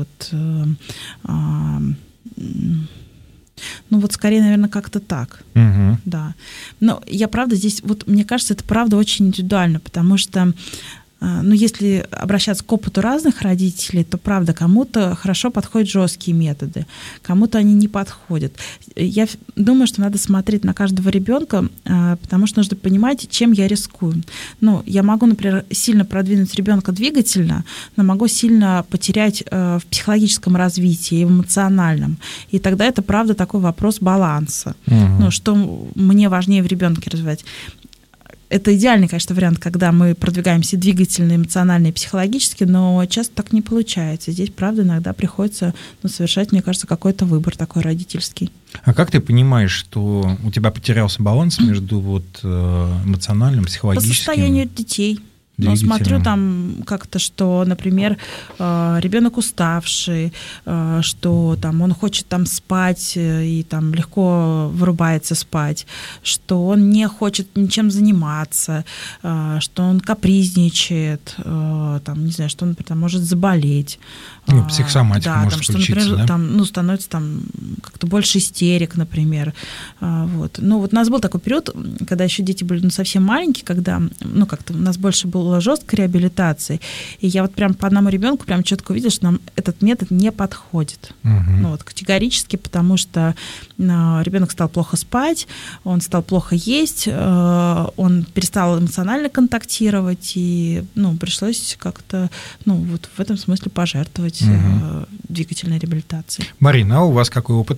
скорее, наверное, как-то так. Да. Но я, правда, здесь, мне кажется, это, правда, очень индивидуально, потому что если обращаться к опыту разных родителей, то, правда, кому-то хорошо подходят жесткие методы, кому-то они не подходят. Я думаю, что надо смотреть на каждого ребенка, потому что нужно понимать, чем я рискую. Я могу, например, сильно продвинуть ребенка двигательно, но могу сильно потерять в психологическом развитии, в эмоциональном. И тогда это, правда, такой вопрос баланса. Что мне важнее в ребенке развивать. Это идеальный, конечно, вариант, когда мы продвигаемся двигательно, эмоционально и психологически, но часто так не получается. Здесь, правда, иногда приходится совершать, мне кажется, какой-то выбор такой родительский. А как ты понимаешь, что у тебя потерялся баланс между эмоциональным, психологическим? По состоянию детей. Но смотрю как-то, что, например, ребенок уставший, что он хочет спать и легко вырубается спать, что он не хочет ничем заниматься, что он капризничает, не знаю, что он, например, может заболеть. Психосоматика может случиться, например, становится как-то больше истерик, например. У нас был такой период, когда еще дети были совсем маленькие, когда как-то у нас больше было жесткой реабилитации, и я прям по одному ребенку прям четко увидела, что нам этот метод не подходит. Категорически, потому что ребенок стал плохо спать, он стал плохо есть, он перестал эмоционально контактировать, и пришлось как-то в этом смысле пожертвовать двигательной реабилитацией. Марина, а у вас какой опыт?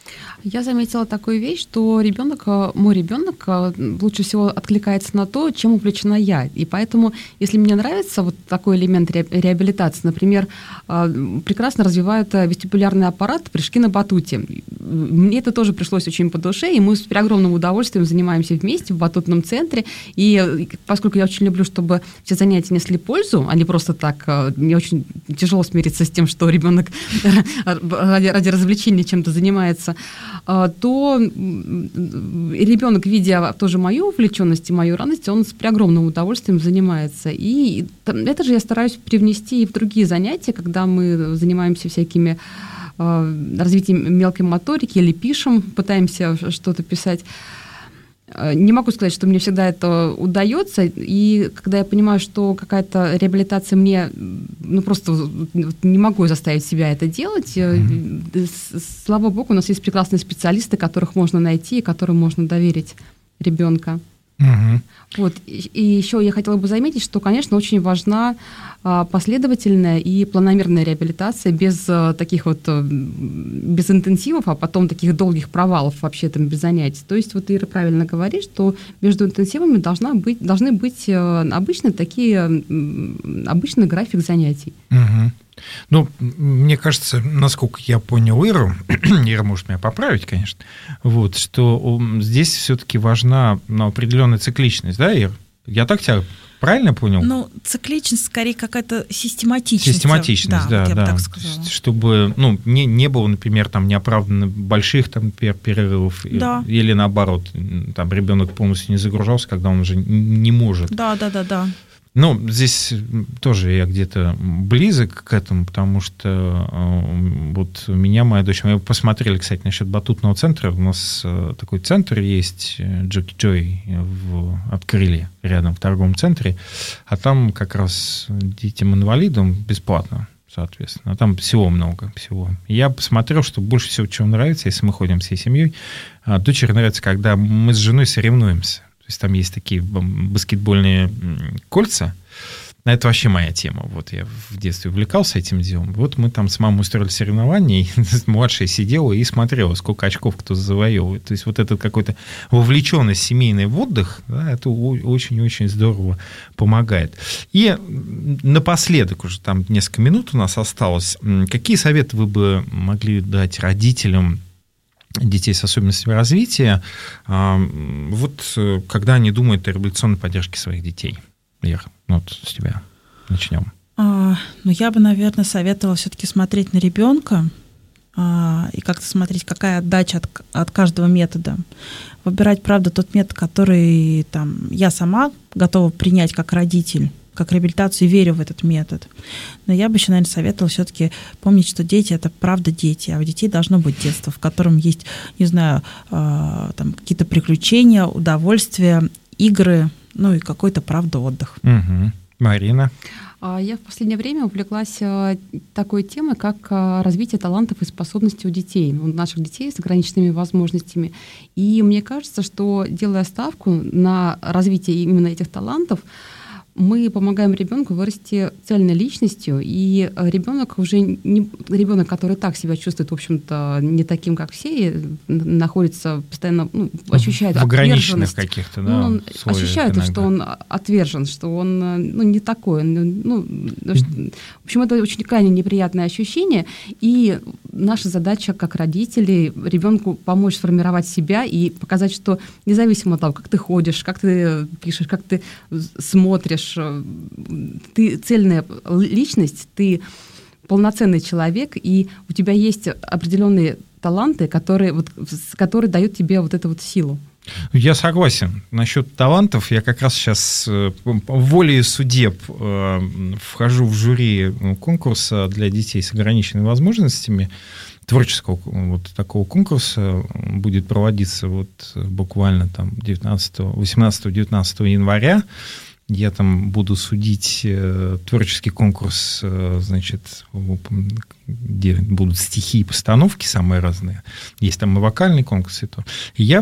Я заметила такую вещь, что мой ребенок лучше всего откликается на то, чем увлечена я. И поэтому, если мне нравится вот такой элемент реабилитации, например, прекрасно развивают вестибулярный аппарат, прыжки на батуте. Мне это тоже пришлось очень по душе, и мы с огромным удовольствием занимаемся вместе в батутном центре. И поскольку я очень люблю, чтобы все занятия несли пользу, а не просто так, мне очень тяжело смириться с тем, что ребенок ради развлечения чем-то занимается, то ребенок, видя тоже мою увлеченность и мою радость, он с огромным удовольствием занимается. И это же я стараюсь привнести и в другие занятия, когда мы занимаемся всякими развитием мелкой моторики или пишем, пытаемся что-то писать. Не могу сказать, что мне всегда это удается, и когда я понимаю, что какая-то реабилитация мне, просто не могу заставить себя это делать, слава богу, у нас есть прекрасные специалисты, которых можно найти и которым можно доверить ребенка. Вот. И еще я хотела бы заметить, что, конечно, очень важна последовательная и планомерная реабилитация без таких вот, без интенсивов, а потом таких долгих провалов вообще там без занятий. То есть вот Ира правильно говорит, что между интенсивами должны быть обычный график занятий. Мне кажется, насколько я понял Иру, Ира может меня поправить, конечно, вот, что здесь все-таки важна определенная цикличность, да, Ир? Я так тебя правильно понял? Цикличность, скорее, какая-то систематичность. Систематичность, да. Вот я бы так сказала. Чтобы, не было, например, там неоправданно больших там перерывов, или наоборот, там ребенок полностью не загружался, когда он уже не может. Да. Здесь тоже я где-то близок к этому, потому что вот меня, моя дочь, мы посмотрели, кстати, насчет батутного центра. У нас такой центр есть, Джоки Джой, открыли рядом в торговом центре, а там как раз детям-инвалидам бесплатно, соответственно. А там всего много, всего. Я посмотрел, что больше всего, чего нравится, если мы ходим всей семьей, дочери нравится, когда мы с женой соревнуемся. То есть там есть такие баскетбольные кольца. Это вообще моя тема. Вот я в детстве увлекался этим делом. Вот мы там с мамой устроили соревнования, и младшая сидела и смотрела, сколько очков кто завоевывает. То есть вот этот какой-то вовлеченность семейный в отдых, да, это очень-очень здорово помогает. И напоследок, уже там несколько минут у нас осталось, какие советы вы бы могли дать родителям детей с особенностями развития, вот когда они думают о реабилитационной поддержке своих детей? Ира, с тебя начнем. Я бы, наверное, советовала все-таки смотреть на ребенка и как-то смотреть, какая отдача от каждого метода. Выбирать, правда, тот метод, который я сама готова принять как родитель, как реабилитацию, и верю в этот метод. Но я бы еще, наверное, советовала все-таки помнить, что дети — это правда дети, а у детей должно быть детство, в котором есть, не знаю, какие-то приключения, удовольствия, игры, и какой-то, правда, отдых. Марина? Я в последнее время увлеклась такой темой, как развитие талантов и способностей у детей, у наших детей с ограниченными возможностями. И мне кажется, что, делая ставку на развитие именно этих талантов, мы помогаем ребенку вырасти цельной личностью, и ребенок уже не ребенок, который так себя чувствует, в общем-то, не таким, как все, и находится постоянно, ощущает отверженность. Каких-то, он ощущает, иногда, что он отвержен, что он не такой. В общем, это очень крайне неприятное ощущение, и наша задача как родителей ребенку помочь сформировать себя и показать, что независимо от того, как ты ходишь, как ты пишешь, как ты смотришь, ты цельная личность, ты полноценный человек, и у тебя есть определенные таланты, которые дают тебе вот эту вот силу. Я согласен. Насчет талантов я как раз сейчас волей судеб вхожу в жюри конкурса для детей с ограниченными возможностями. Творческого вот такого конкурса будет проводиться буквально 18-19 января. Я там буду судить творческий конкурс, где будут стихи и постановки самые разные. Есть там и вокальный конкурс, и то. И я,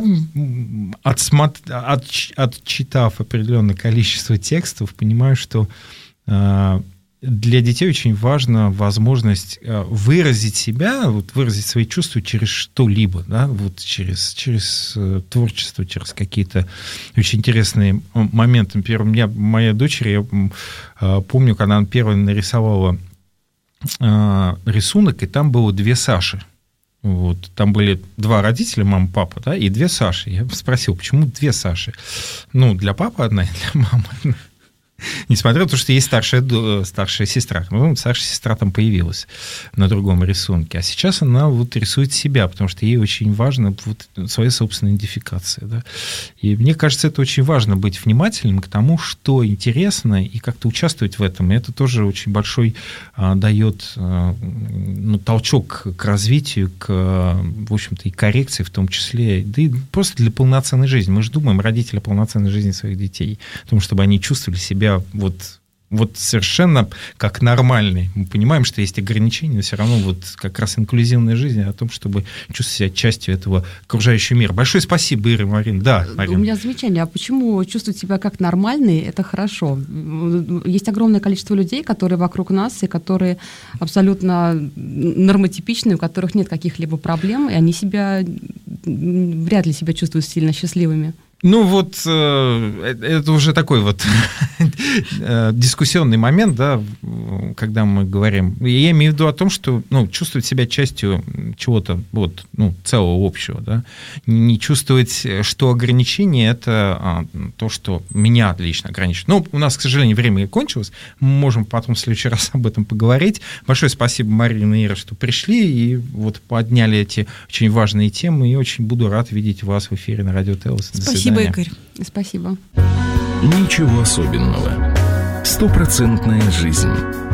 отчитав определенное количество текстов, понимаю, что для детей очень важна возможность выразить себя, выразить свои чувства через что-либо, да, через творчество, через какие-то очень интересные моменты. Например, у меня моя дочь, я помню, когда она первая нарисовала рисунок, и там было 2 Саши. Там были 2 родителя, мама, папа, да, и 2 Саши. Я спросил, почему 2 Саши? Для папы одна и для мамы одна. Несмотря на то, что есть старшая сестра. Старшая сестра там появилась на другом рисунке. А сейчас она рисует себя, потому что ей очень важна своя собственная идентификация. Да? И мне кажется, это очень важно быть внимательным к тому, что интересно, и как-то участвовать в этом. И это тоже очень большой дает толчок к развитию, в общем-то, и коррекции в том числе, да и просто для полноценной жизни. Мы же думаем, родители, о полноценной жизни своих детей, о том, чтобы они чувствовали себя совершенно как нормальные. Мы понимаем, что есть ограничения, но все равно как раз инклюзивная жизнь о том, чтобы чувствовать себя частью этого окружающего мира. Большое спасибо, Ира, Марина. Да, Марина. У меня замечание. А почему чувствовать себя как нормальные – это хорошо? Есть огромное количество людей, которые вокруг нас, и которые абсолютно нормотипичны, у которых нет каких-либо проблем, и они вряд ли себя чувствуют сильно счастливыми. Это уже такой дискуссионный момент, да, когда мы говорим. Я имею в виду о том, что чувствовать себя частью чего-то целого общего, да, не чувствовать, что ограничение – это то, что меня лично ограничивает. У нас, к сожалению, время кончилось, мы можем потом в следующий раз об этом поговорить. Большое спасибо, Марина и Ира, что пришли и подняли эти очень важные темы, и очень буду рад видеть вас в эфире на Радио Телос. Спасибо, Игорь. Спасибо. Ничего особенного. 100% жизнь.